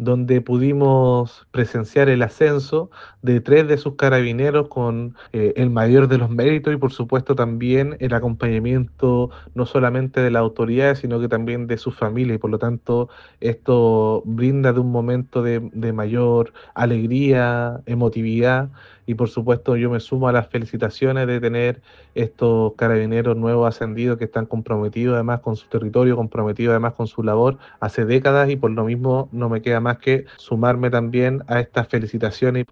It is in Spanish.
donde pudimos presenciar el ascenso de 3 de sus carabineros con el mayor de los méritos y por supuesto también el acompañamiento no solamente de las autoridades, sino que también de sus familias y por lo tanto esto brinda de un momento de mayor alegría, emotividad y por supuesto yo me sumo a las felicitaciones de tener estos carabineros nuevos ascendidos que están comprometidos además con su territorio, comprometidos además con su labor hace décadas y por lo mismo no me queda más que sumarme también a estas felicitaciones.